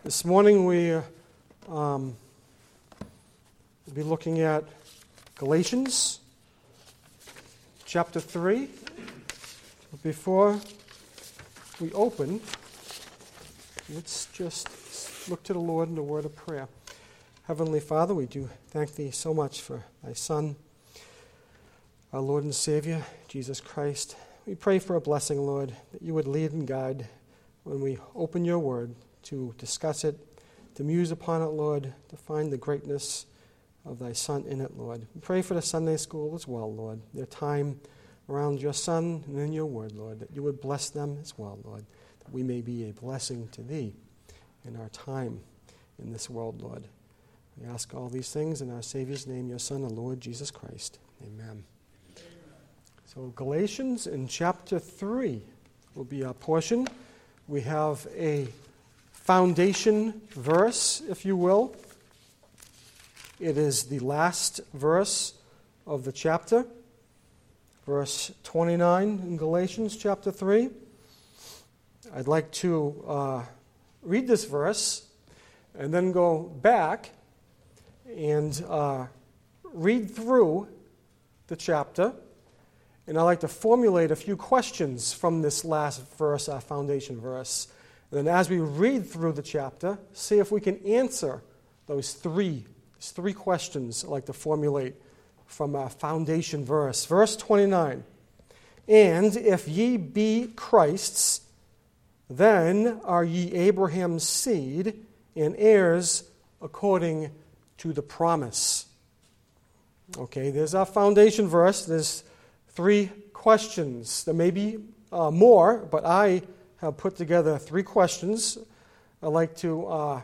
This morning we will be looking at Galatians chapter 3. Before we open, let's just look to the Lord in a word of prayer. Heavenly Father, we do thank Thee so much for Thy Son, our Lord and Savior, Jesus Christ. We pray for a blessing, Lord, that You would lead and guide when we open Your Word, to discuss it, to muse upon it, Lord, to find the greatness of Thy Son in it, Lord. We pray for the Sunday school as well, Lord, their time around Your Son and in Your Word, Lord, that You would bless them as well, Lord, that we may be a blessing to Thee in our time in this world, Lord. We ask all these things in our Savior's name, Your Son, the Lord Jesus Christ. Amen. So Galatians in chapter 3 will be our portion. We have a foundation verse, if you will. It is the last verse of the chapter, verse 29 in Galatians chapter 3. I'd like to read this verse and then go back and read through the chapter. And I'd like to formulate a few questions from this last verse, our foundation verse. And then as we read through the chapter, see if we can answer those three questions I'd like to formulate from our foundation verse. Verse 29, "And if ye be Christ's, then are ye Abraham's seed, and heirs according to the promise." Okay, there's our foundation verse. There's three questions. There may be more, but I have put together three questions. I'd like to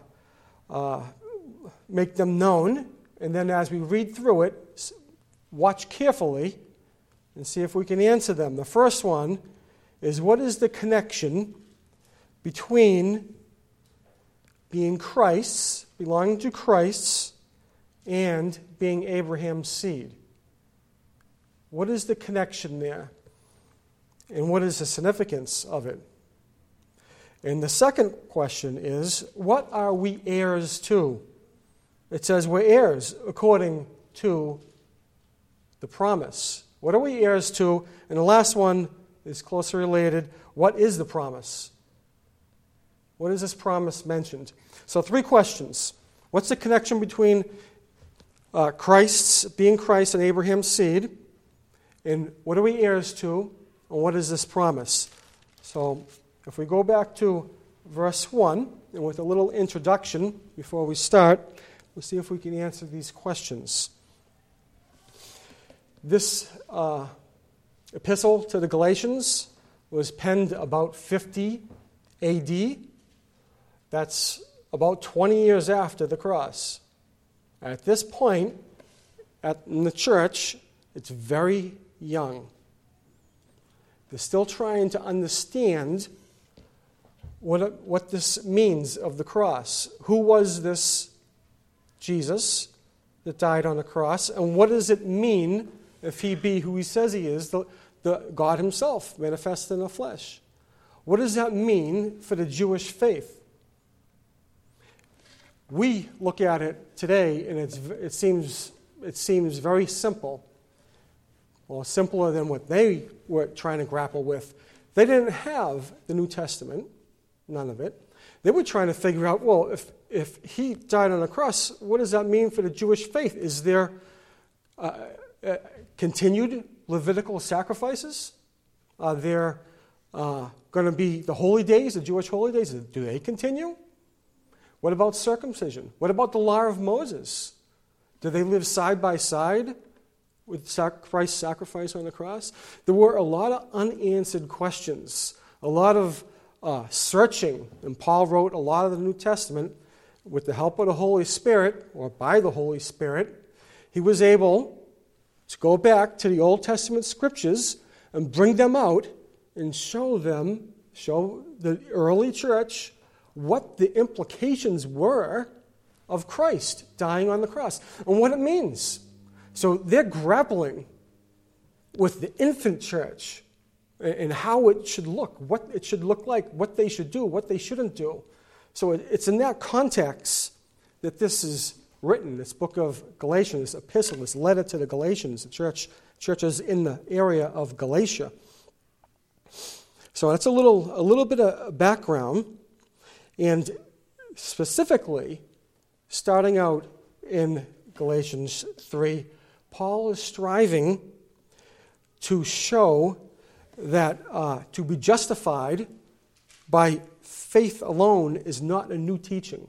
make them known, and then as we read through it, watch carefully and see if we can answer them. The first one is, what is the connection between being Christ's, belonging to Christ's, and being Abraham's seed? What is the connection there? And what is the significance of it? And the second question is, what are we heirs to? It says we're heirs according to the promise. What are we heirs to? And the last one is closely related. What is the promise? What is this promise mentioned? So three questions. What's the connection between Christ's, being Christ and Abraham's seed? And what are we heirs to? And what is this promise? So if we go back to verse 1, and with a little introduction before we start, we'll see if we can answer these questions. This epistle to the Galatians was penned about 50 AD. That's about 20 years after the cross. At this point, in the church, it's very young. They're still trying to understand what this means of the cross. Who was this Jesus that died on the cross? And what does it mean if He be who He says He is, the God Himself manifested in the flesh? What does that mean for the Jewish faith? We look at it today, and it seems very simple. Well, simpler than what they were trying to grapple with. They didn't have the New Testament, none of it. They were trying to figure out, well, if He died on the cross, what does that mean for the Jewish faith? Is there continued Levitical sacrifices? Are there going to be the holy days, the Jewish holy days? Do they continue? What about circumcision? What about the law of Moses? Do they live side by side with Christ's sacrifice on the cross? There were a lot of unanswered questions, a lot of searching, and Paul wrote a lot of the New Testament with the help of the Holy Spirit, or by the Holy Spirit. He was able to go back to the Old Testament scriptures and bring them out and show the early church what the implications were of Christ dying on the cross and what it means. So they're grappling with the infant church and how it should look, what it should look like, what they should do, what they shouldn't do. So it's in that context that this is written, this book of Galatians, this epistle, this letter to the Galatians, the churches in the area of Galatia. So that's a little bit of background. And specifically, starting out in Galatians 3, Paul is striving to show that to be justified by faith alone is not a new teaching.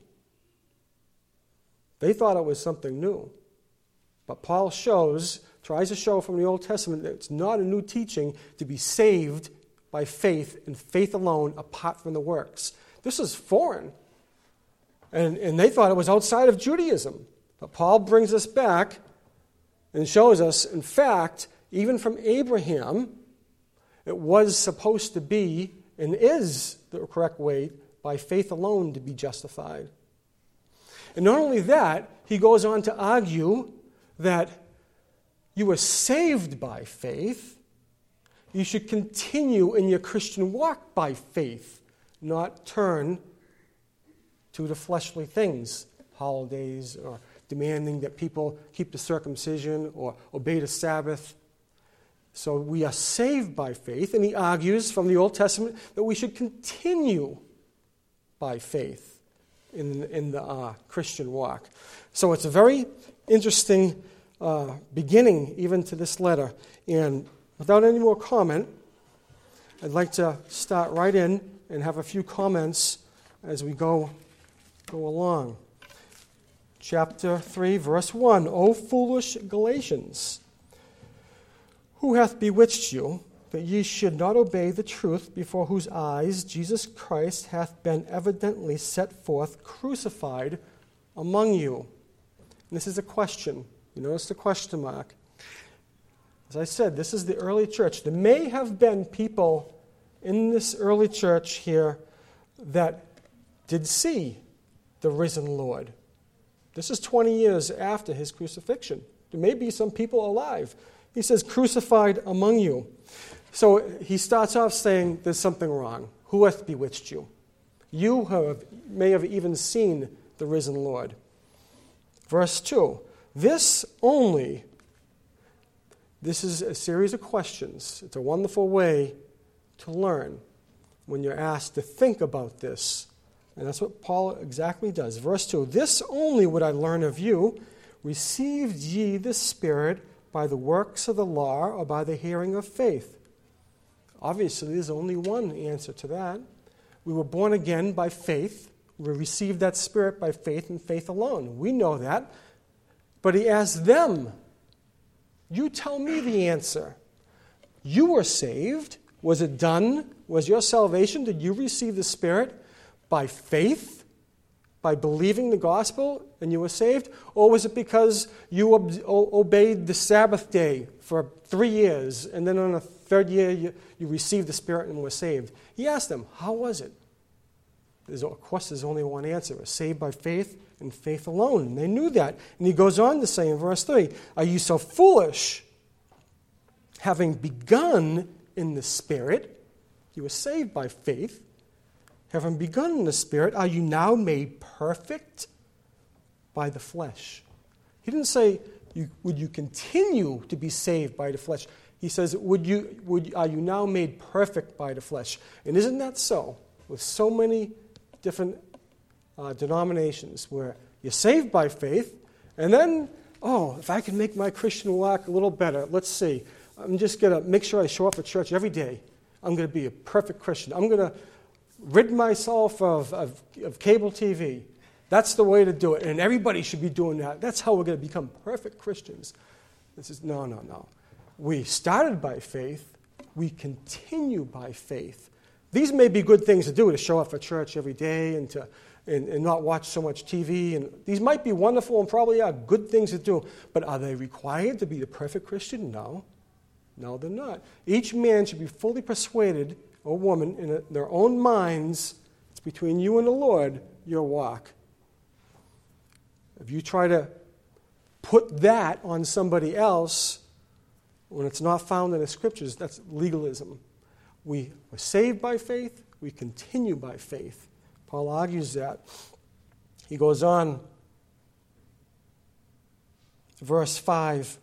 They thought it was something new. But Paul tries to show from the Old Testament that it's not a new teaching to be saved by faith and faith alone apart from the works. This is foreign. And they thought it was outside of Judaism. But Paul brings us back and shows us, in fact, even from Abraham, it was supposed to be and is the correct way by faith alone to be justified. And not only that, he goes on to argue that you were saved by faith. You should continue in your Christian walk by faith, not turn to the fleshly things, holidays, or demanding that people keep the circumcision or obey the Sabbath. So we are saved by faith, and he argues from the Old Testament that we should continue by faith in the Christian walk. So it's a very interesting beginning even to this letter. And without any more comment, I'd like to start right in and have a few comments as we go along. Chapter 3, verse 1, O foolish Galatians, who hath bewitched you, that ye should not obey the truth, before whose eyes Jesus Christ hath been evidently set forth, crucified among you? And this is a question. You notice the question mark. As I said, this is the early church. There may have been people in this early church here that did see the risen Lord. This is 20 years after his crucifixion. There may be some people alive. He says, crucified among you. So he starts off saying there's something wrong. Who hath bewitched you? You may have even seen the risen Lord. Verse 2, this is a series of questions. It's a wonderful way to learn when you're asked to think about this. And that's what Paul exactly does. Verse 2, this only would I learn of you. Received ye the Spirit by the works of the law or by the hearing of faith? Obviously, there's only one answer to that. We were born again by faith. We received that Spirit by faith and faith alone. We know that. But he asked them, you tell me the answer. You were saved. Was it done? Was your salvation? Did you receive the Spirit by faith? By believing the gospel and you were saved? Or was it because you obeyed the Sabbath day for 3 years and then on the third year you received the Spirit and were saved? He asked them, how was it? Of course, there's only one answer. It was saved by faith and faith alone. And they knew that. And he goes on to say in verse 3, are you so foolish, having begun in the Spirit? You were saved by faith. Having begun in the Spirit, are you now made perfect by the flesh? He didn't say, would you continue to be saved by the flesh? He says, are you now made perfect by the flesh? And isn't that so? With so many different denominations where you're saved by faith, and then, if I can make my Christian walk a little better, let's see. I'm just going to make sure I show up at church every day. I'm going to be a perfect Christian. I'm going to rid myself of cable TV. That's the way to do it. And everybody should be doing that. That's how we're going to become perfect Christians. This is no. We started by faith. We continue by faith. These may be good things to do, to show up for church every day and not watch so much TV. And these might be wonderful and probably are good things to do. But are they required to be the perfect Christian? No. No, they're not. Each man should be fully persuaded, or woman, in their own minds, it's between you and the Lord, your walk. If you try to put that on somebody else when it's not found in the Scriptures, that's legalism. We are saved by faith. We continue by faith. Paul argues that. He goes on, verse 5.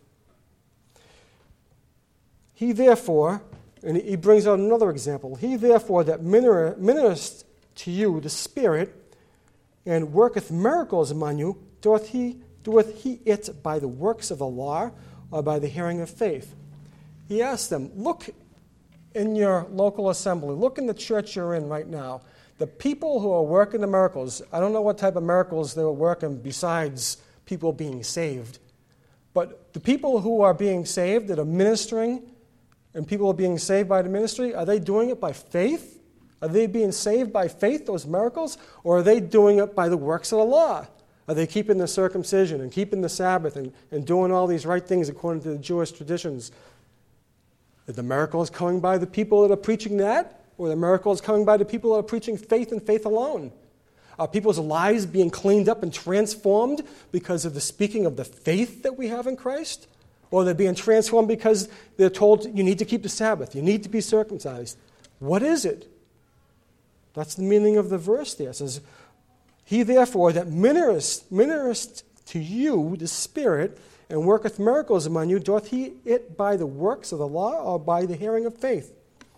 He therefore, and he brings out another example, he therefore that ministereth to you the Spirit, and worketh miracles among you, doeth he it by the works of the law, or by the hearing of faith? He asked them, look in your local assembly, look in the church you're in right now. The people who are working the miracles, I don't know what type of miracles they were working besides people being saved, but the people who are being saved, that are ministering, and people are being saved by the ministry, are they doing it by faith? Are they being saved by faith, those miracles? Or are they doing it by the works of the law? Are they keeping the circumcision and keeping the Sabbath and doing all these right things according to the Jewish traditions? Are the miracles coming by the people that are preaching that? Or are the miracles coming by the people that are preaching faith and faith alone? Are people's lives being cleaned up and transformed because of the speaking of the faith that we have in Christ? Or they're being transformed because they're told you need to keep the Sabbath, you need to be circumcised. What is it? That's the meaning of the verse there. It says, he therefore that ministereth to you the Spirit, and worketh miracles among you, doth he it by the works of the law, or by the hearing of faith?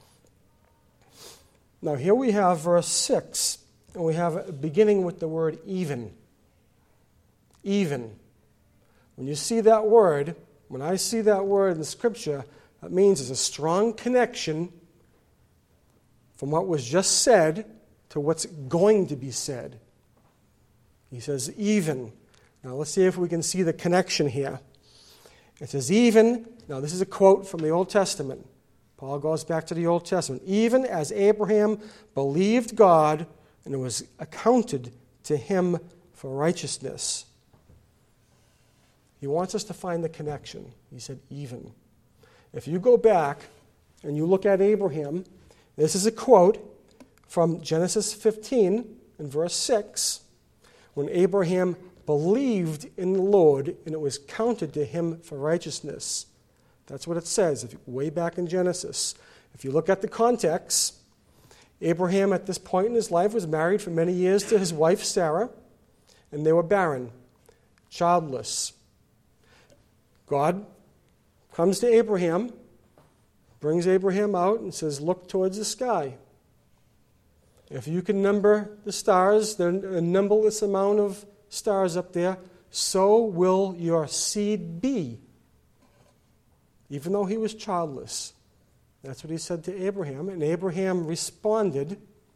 Now here we have verse 6, and we have beginning with the word even. Even. When you see that word, when I see that word in the Scripture, that means there's a strong connection from what was just said to what's going to be said. He says, even. Now let's see if we can see the connection here. It says, even. Now this is a quote from the Old Testament. Paul goes back to the Old Testament. Even as Abraham believed God, and it was accounted to him for righteousness. He wants us to find the connection. He said, even. If you go back and you look at Abraham, this is a quote from Genesis 15 in verse 6, when Abraham believed in the Lord and it was counted to him for righteousness. That's what it says, way back in Genesis. If you look at the context, Abraham at this point in his life was married for many years to his wife Sarah, and they were barren, childless. God comes to Abraham, brings Abraham out and says, look towards the sky. If you can number the stars, there are a numberless amount of stars up there, so will your seed be. Even though he was childless. That's what he said to Abraham. And Abraham responded.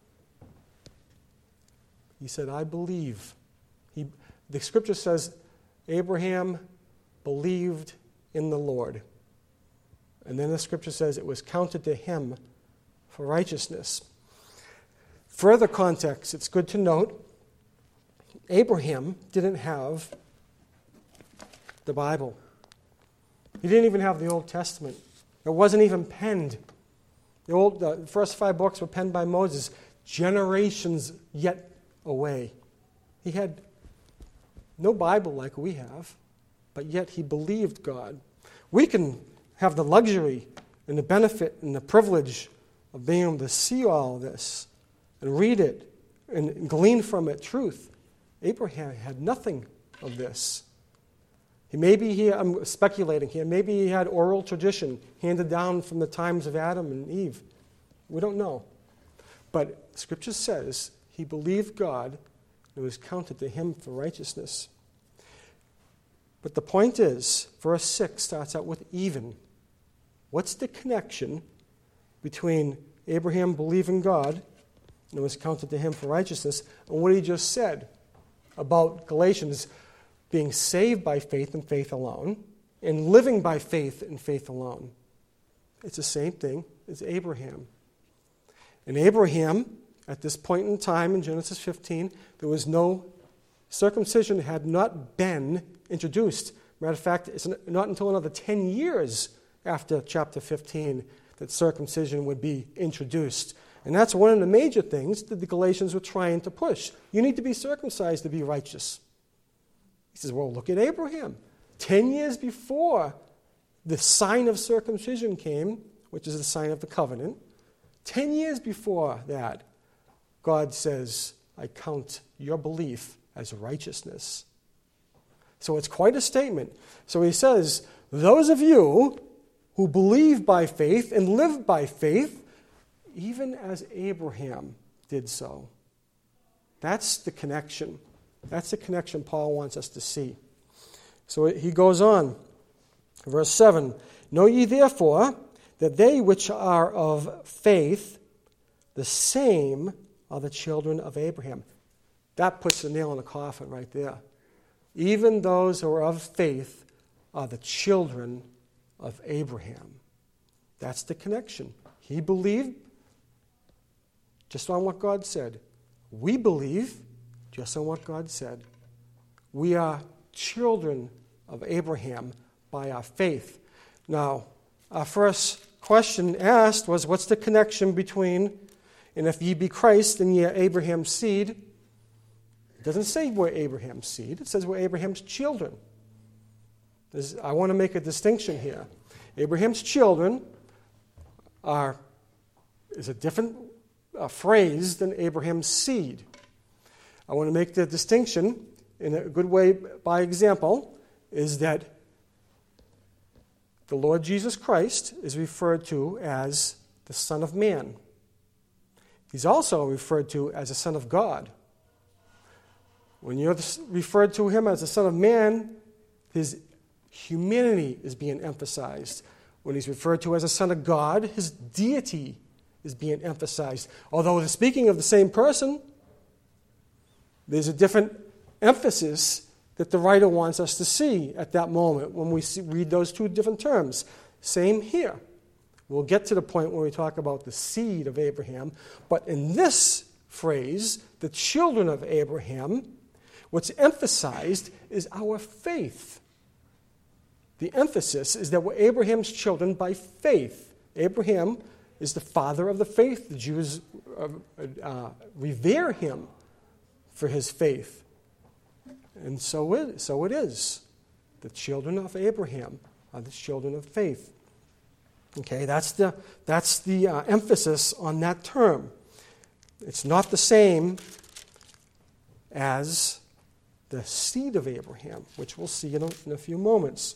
He said, I believe. The Scripture says, Abraham believed in the Lord. And then the Scripture says it was counted to him for righteousness. Further context, it's good to note, Abraham didn't have the Bible. He didn't even have the Old Testament. It wasn't even penned. The first 5 books were penned by Moses, generations yet away. He had no Bible like we have, but yet he believed God. We can have the luxury and the benefit and the privilege of being able to see all this and read it and glean from it truth. Abraham had nothing of this. I'm speculating here, maybe he had oral tradition handed down from the times of Adam and Eve. We don't know. But Scripture says he believed God and it was counted to him for righteousness. But the point is, verse 6 starts out with even. What's the connection between Abraham believing God and it was counted to him for righteousness and what he just said about Galatians being saved by faith and faith alone, and living by faith and faith alone? It's the same thing as Abraham. And Abraham, at this point in time in Genesis 15, there was no circumcision had not been introduced. Matter of fact, it's not until another 10 years after chapter 15 that circumcision would be introduced. And that's one of the major things that the Galatians were trying to push. You need to be circumcised to be righteous. He says, well, look at Abraham. 10 years before the sign of circumcision came, which is the sign of the covenant, 10 years before that, God says, I count your belief as righteousness. So it's quite a statement. So he says, those of you who believe by faith and live by faith, even as Abraham did so. That's the connection. That's the connection Paul wants us to see. So he goes on, verse 7, know ye therefore that they which are of faith, the same are the children of Abraham. That puts the nail in the coffin right there. Even those who are of faith are the children of Abraham. That's the connection. He believed just on what God said. We believe just on what God said. We are children of Abraham by our faith. Now, our first question asked was, what's the connection between, and if ye be Christ, then ye are Abraham's seed? It doesn't say we're Abraham's seed. It says we're Abraham's children. I want to make a distinction here. Abraham's children is a different phrase than Abraham's seed. I want to make the distinction in a good way by example, is that the Lord Jesus Christ is referred to as the Son of Man. He's also referred to as the Son of God. When you're referred to him as the Son of Man, his humanity is being emphasized. When he's referred to as a Son of God, his deity is being emphasized. Although they're speaking of the same person, there's a different emphasis that the writer wants us to see at that moment when we read those two different terms. Same here. We'll get to the point when we talk about the seed of Abraham. But in this phrase, the children of Abraham, what's emphasized is our faith. The emphasis is that we're Abraham's children by faith. Abraham is the father of the faith. The Jews revere him for his faith. And so it is. The children of Abraham are the children of faith. Okay, that's the emphasis on that term. It's not the same as the seed of Abraham, which we'll see in a few moments.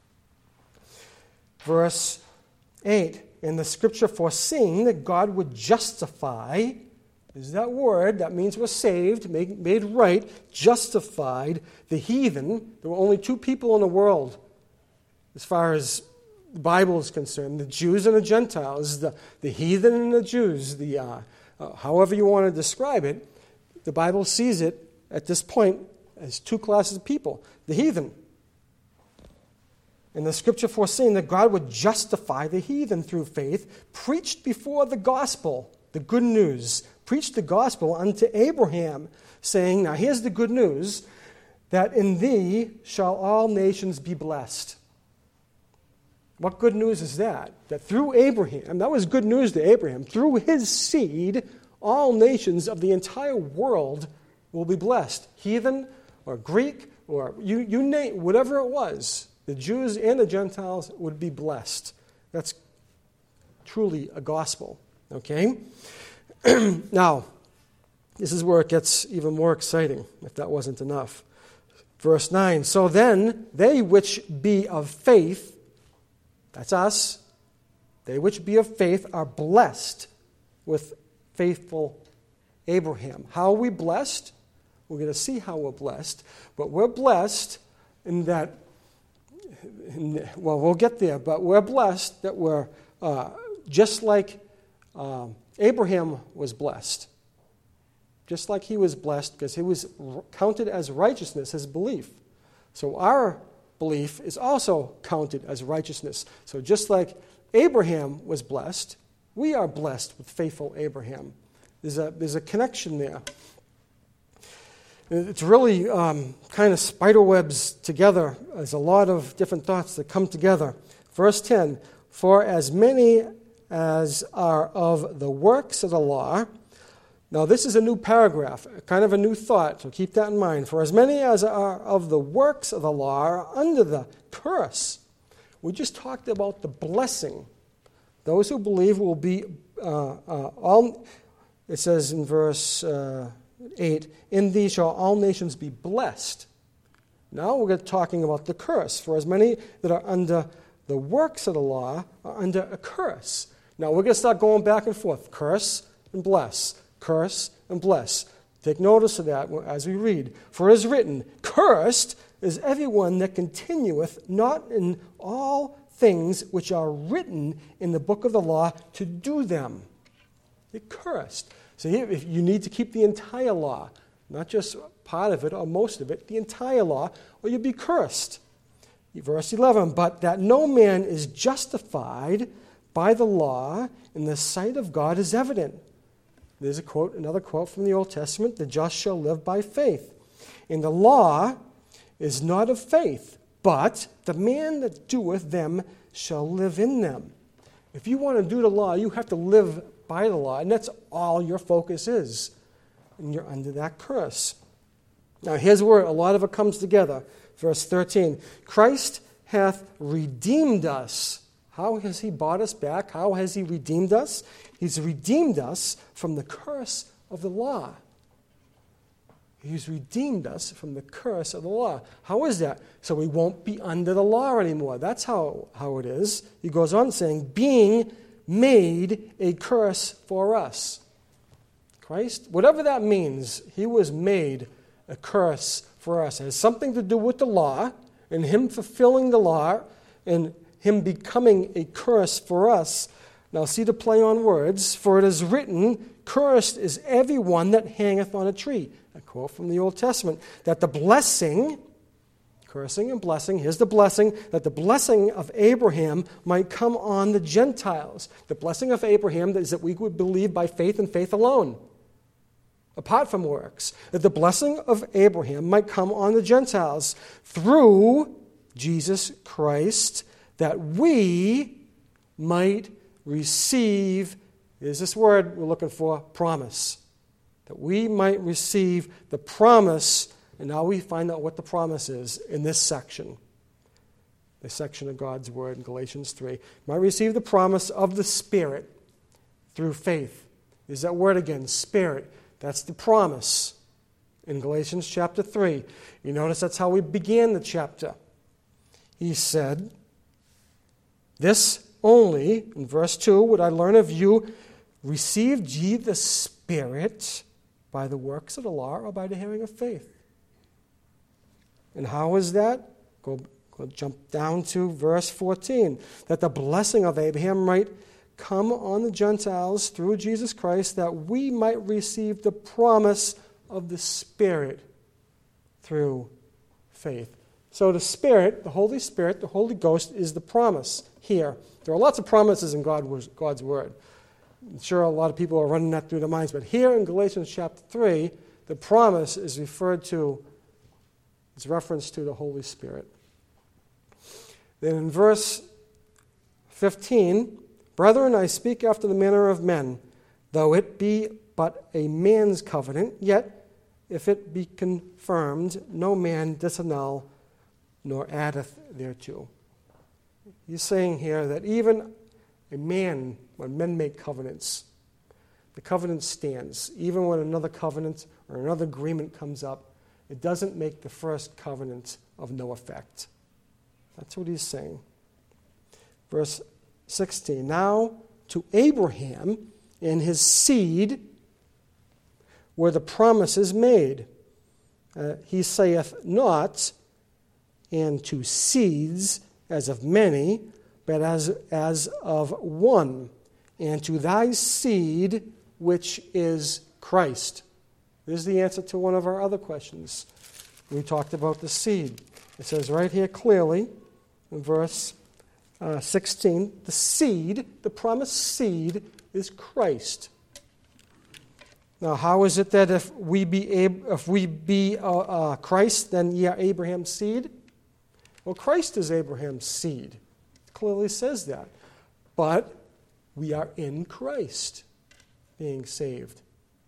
Verse 8, in the scripture foreseeing that God would justify, is that word, that means we're saved, made right, justified the heathen. There were only two people in the world as far as the Bible is concerned, the Jews and the Gentiles, the heathen and the Jews, however you want to describe it. The Bible sees it at this point as two classes of people. The heathen. And the scripture foreseeing that God would justify the heathen through faith, preached before the gospel, the good news, preached the gospel unto Abraham, saying, now here's the good news, that in thee shall all nations be blessed. What good news is that? That through Abraham, that was good news to Abraham, through his seed, all nations of the entire world will be blessed. Heathen or Greek or you name, whatever it was, the Jews and the Gentiles would be blessed. That's truly a gospel. Okay? Now, this is where it gets even more exciting, if that wasn't enough. Verse 9, so then they which be of faith, that's us, they which be of faith are blessed with faithful Abraham. How are we blessed? We're going to see how we're blessed. But we're blessed in that, well, we'll get there, but we're blessed that we're just like Abraham was blessed. Just like he was blessed because he was counted as righteousness, his belief. So our belief is also counted as righteousness. So just like Abraham was blessed, we are blessed with faithful Abraham. There's a connection there. It's really kind of spider webs together. There's a lot of different thoughts that come together. Verse 10, for as many as are of the works of the law. Now this is a new paragraph, kind of a new thought, so keep that in mind. For as many as are of the works of the law are under the curse. We just talked about the blessing. Those who believe will be all, it says in verse 8, in thee shall all nations be blessed. Now we're talking about the curse. For as many that are under the works of the law are under a curse. Now we're going to start going back and forth. Curse and bless. Curse and bless. Take notice of that as we read. For it is written, cursed is everyone that continueth not in all things which are written in the book of the law to do them. You're cursed. So if you need to keep the entire law, not just part of it or most of it, the entire law, or you'll be cursed. Verse 11, but that no man is justified by the law in the sight of God is evident. There's a quote, another quote from the Old Testament, the just shall live by faith. And the law is not of faith, but the man that doeth them shall live in them. If you want to do the law, you have to live by the law, and that's all your focus is. And you're under that curse. Now here's where a lot of it comes together. Verse 13, Christ hath redeemed us. How has he bought us back? How has he redeemed us? He's redeemed us from the curse of the law. He's redeemed us from the curse of the law. How is that? So we won't be under the law anymore. That's how it is. He goes on saying, being made a curse for us. Christ, whatever that means, he was made a curse for us. It has something to do with the law and him fulfilling the law and him becoming a curse for us. Now see the play on words. For it is written, cursed is everyone that hangeth on a tree. A quote from the Old Testament. That the blessing, cursing and blessing, here's the blessing, that the blessing of Abraham might come on the Gentiles. The blessing of Abraham is that we would believe by faith and faith alone, apart from works. That the blessing of Abraham might come on the Gentiles through Jesus Christ, that we might receive, is this word we're looking for, promise. That we might receive the promise, and now we find out what the promise is in this section. The section of God's Word in Galatians 3. Might receive the promise of the Spirit through faith. There's that word again, Spirit. That's the promise in Galatians chapter 3. You notice that's how we began the chapter. He said, this only, in verse 2, would I learn of you, received ye the Spirit by the works of the law or by the hearing of faith? And how is that? Go jump down to verse 14. That the blessing of Abraham might come on the Gentiles through Jesus Christ, that we might receive the promise of the Spirit through faith. So the Spirit, the Holy Spirit, the Holy Ghost is the promise here. There are lots of promises in God's Word. I'm sure a lot of people are running that through their minds, but here in Galatians chapter 3, the promise is referred to, it's reference to the Holy Spirit. Then in verse 15, brethren, I speak after the manner of men, though it be but a man's covenant, yet if it be confirmed, no man disannul nor addeth thereto. He's saying here that even a man, when men make covenants, the covenant stands. Even when another covenant or another agreement comes up, it doesn't make the first covenant of no effect. That's what he's saying. Verse 16, now to Abraham and his seed were the promises made. He saith not, and to seeds as of many, but as of one, and to thy seed, which is Christ. This is the answer to one of our other questions. We talked about the seed. It says right here clearly in verse 16, the seed, the promised seed, is Christ. Now, how is it that if we be Christ, then ye are Abraham's seed? Well, Christ is Abraham's seed. It clearly says that. But we are in Christ, being saved.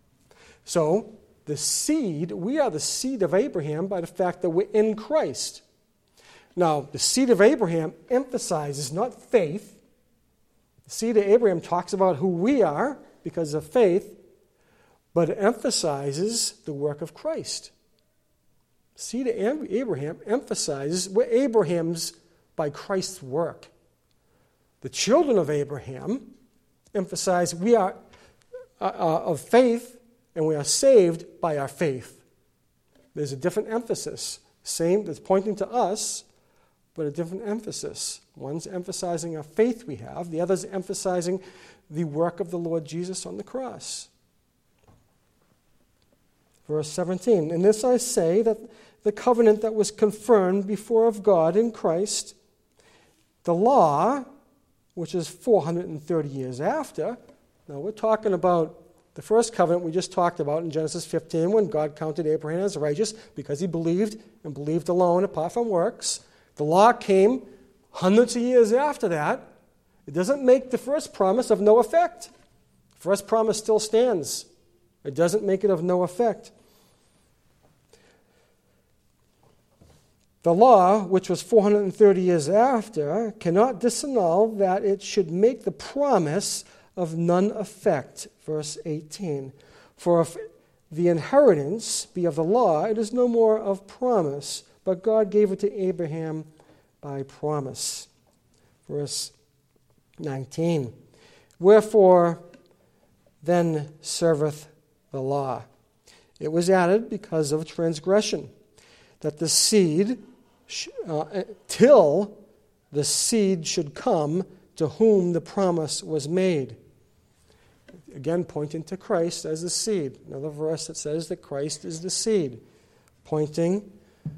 So, the seed, we are the seed of Abraham by the fact that we're in Christ. Now, the seed of Abraham emphasizes not faith. The seed of Abraham talks about who we are because of faith, but it emphasizes the work of Christ. Seed of Abraham emphasizes we're Abraham's by Christ's work. The children of Abraham emphasize we are of faith and we are saved by our faith. There's a different emphasis. Same, that's pointing to us, but a different emphasis. One's emphasizing our faith we have. The other's emphasizing the work of the Lord Jesus on the cross. Verse 17, "In this I say that the covenant that was confirmed before of God in Christ, the law, which is 430 years after." Now we're talking about the first covenant we just talked about in Genesis 15 when God counted Abraham as righteous because he believed and believed alone apart from works. The law came hundreds of years after that. It doesn't make the first promise of no effect. The first promise still stands. It doesn't make it of no effect. The law, which was 430 years after, cannot disannul that it should make the promise of none effect. Verse 18. "For if the inheritance be of the law, it is no more of promise, but God gave it to Abraham by promise." Verse 19. "Wherefore then serveth the law? It was added because of transgression, that the seed, till the seed should come to whom the promise was made." Again, pointing to Christ as the seed. Another verse that says that Christ is the seed, pointing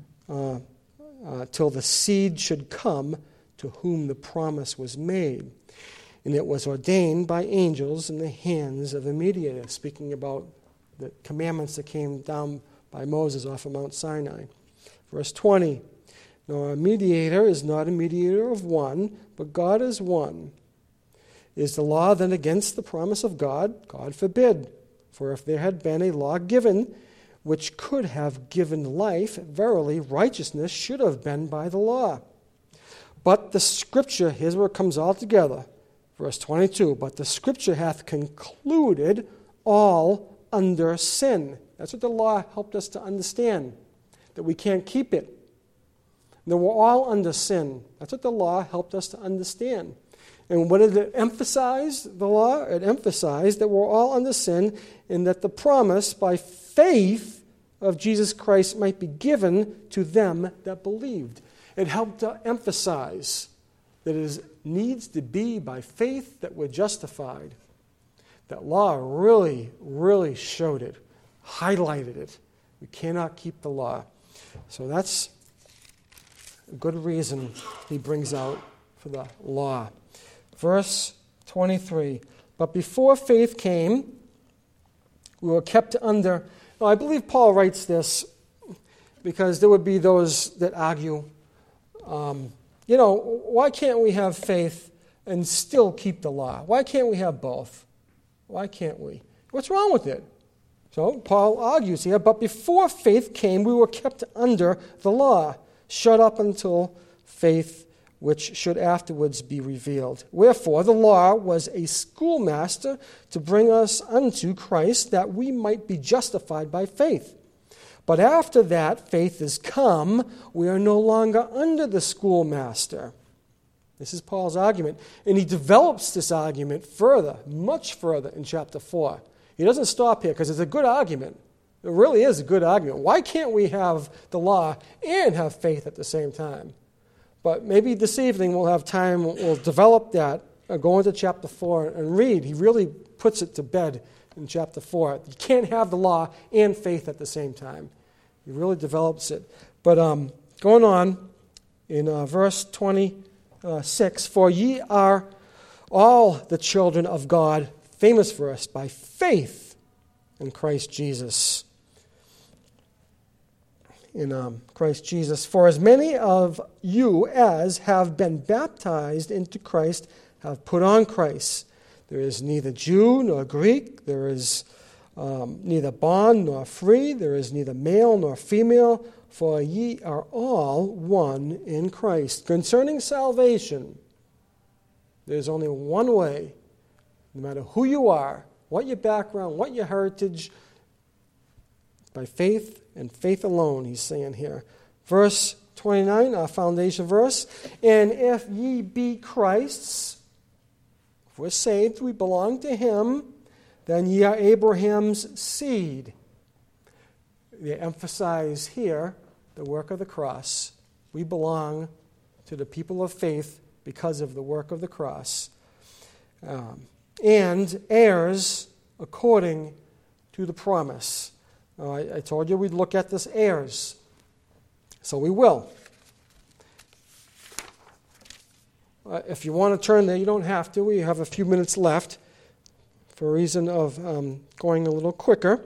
till the seed should come to whom the promise was made. And it was ordained by angels in the hands of a mediator, speaking about the commandments that came down by Moses off of Mount Sinai. Verse 20, "Nor a mediator is not a mediator of one, but God is one. Is the law then against the promise of God? God forbid. For if there had been a law given which could have given life, verily righteousness should have been by the law. But the Scripture," here's where it comes all together, verse 22, "but the Scripture hath concluded all under sin." That's what the law helped us to understand, that we can't keep it. That we're all under sin. That's what the law helped us to understand. And what did it emphasize, the law? It emphasized that we're all under sin and that the promise by faith of Jesus Christ might be given to them that believed. It helped to emphasize that it needs to be by faith that we're justified. That law really, really showed it, highlighted it. We cannot keep the law. So that's a good reason he brings out for the law. Verse 23, "But before faith came, we were kept under..." Now, I believe Paul writes this because there would be those that argue, why can't we have faith and still keep the law? Why can't we have both? Why can't we? What's wrong with it? So Paul argues here, "But before faith came, we were kept under the law, shut up until faith which should afterwards be revealed. Wherefore the law was a schoolmaster to bring us unto Christ, that we might be justified by faith. But after that faith is come, we are no longer under the schoolmaster." This is Paul's argument. And he develops this argument further, much further in chapter 4. He doesn't stop here because it's a good argument. It really is a good argument. Why can't we have the law and have faith at the same time? But maybe this evening we'll have time, we'll develop that, go into chapter 4 and read. He really puts it to bed in chapter 4. You can't have the law and faith at the same time. He really develops it. But going on in verse 26, "For ye are all the children of God," famous verse, "by faith in Christ Jesus." In Christ Jesus. "For as many of you as have been baptized into Christ have put on Christ. There is neither Jew nor Greek, there is neither bond nor free, there is neither male nor female, for ye are all one in Christ." Concerning salvation, there's only one way, no matter who you are, what your background, what your heritage, By faith and faith alone, he's saying here. Verse 29, our foundation verse. And if ye be Christ's, if we're saved, we belong to him, then ye are Abraham's seed. They emphasize here the work of the cross. We belong to the people of faith because of the work of the cross. And heirs according to the promise. I told you we'd look at this heirs. So we will. If you want to turn there, you don't have to. We have a few minutes left for a reason of going a little quicker.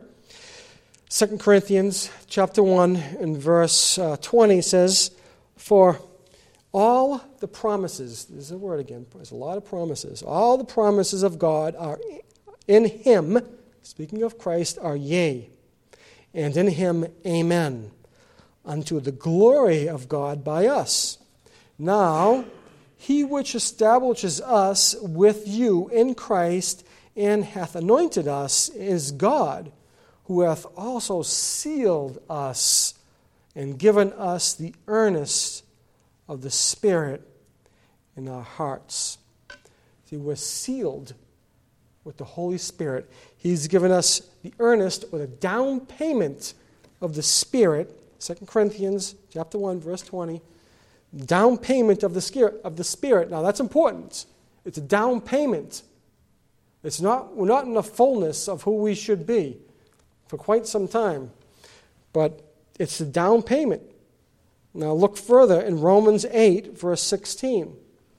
2 Corinthians chapter 1 and verse 20 says, for all the promises, there's a word again, there's a lot of promises. All the promises of God are in him, speaking of Christ, are yea, and in him amen, unto the glory of God by us. Now, he which establishes us with you in Christ and hath anointed us is God, who hath also sealed us and given us the earnest of the Spirit in our hearts. See, we're sealed with the Holy Spirit. He's given us the earnest or the down payment of the Spirit. 2 Corinthians chapter 1, verse 20. Down payment of the Spirit. Now that's important. It's a down payment. We're not in the fullness of who we should be for quite some time. But it's a down payment. Now look further in Romans 8, verse 16.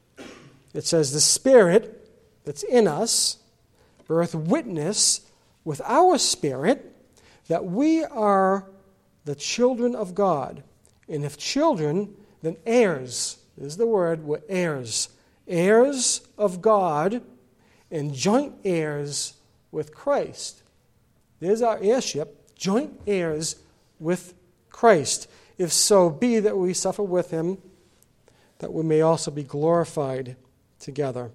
It says, the Spirit that's in us beareth witness with our spirit that we are the children of God. And if children, then heirs. This is the word, we're heirs. Heirs of God and joint heirs with Christ. There's our heirship, joint heirs with Christ. If so be that we suffer with him, that we may also be glorified together.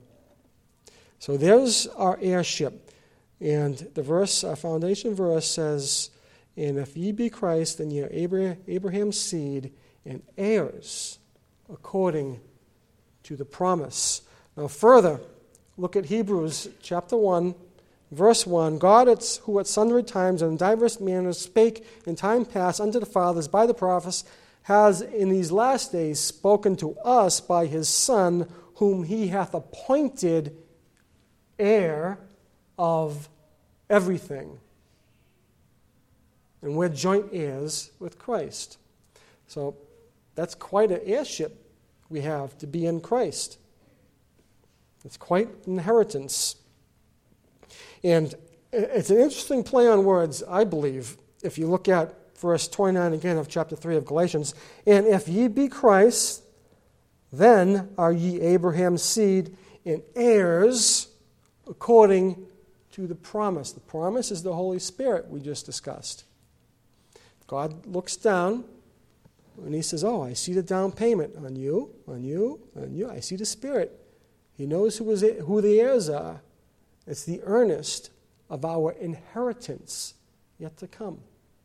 So there's our heirship. And the verse, our foundation verse says, and if ye be Christ, then ye are Abraham's seed and heirs according to the promise. Now further, look at Hebrews chapter 1, verse 1. God, who at sundry times and in divers manners spake in time past unto the fathers by the prophets, has in these last days spoken to us by his Son, whom he hath appointed heir of everything. And we're joint heirs with Christ. So that's quite an heirship we have to be in Christ. It's quite an inheritance. And it's an interesting play on words, I believe, if you look at verse 29 again of chapter 3 of Galatians. And if ye be Christ, then are ye Abraham's seed and heirs according to the promise. The promise is the Holy Spirit we just discussed. God looks down and he says, oh, I see the down payment on you, on you, on you. I see the Spirit. He knows who the heirs are. It's the earnest of our inheritance yet to come.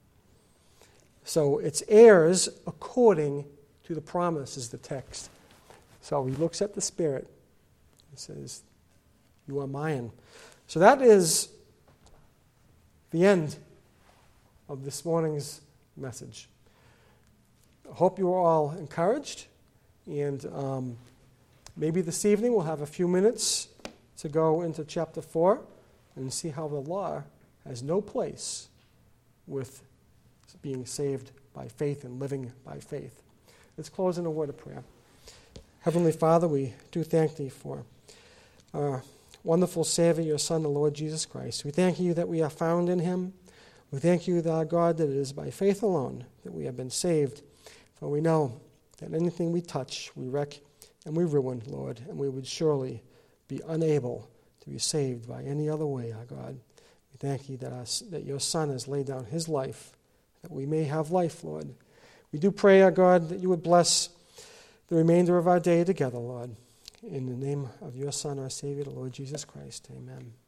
So it's heirs according to the promise is the text. So he looks at the Spirit and says, you are mine. So that is the end of this morning's message. I hope you are all encouraged, and maybe this evening we'll have a few minutes to go into chapter 4 and see how the law has no place with being saved by faith and living by faith. Let's close in a word of prayer. Heavenly Father, we do thank Thee for our wonderful Savior, Your Son, the Lord Jesus Christ. We thank You that we are found in Him. We thank You, our God, that it is by faith alone that we have been saved. For we know that anything we touch, we wreck and we ruin, Lord, and we would surely be unable to be saved by any other way, our God. We thank You that Your Son has laid down His life, that we may have life, Lord. We do pray, our God, that You would bless the remainder of our day together, Lord. In the name of Your Son, our Savior, the Lord Jesus Christ. Amen.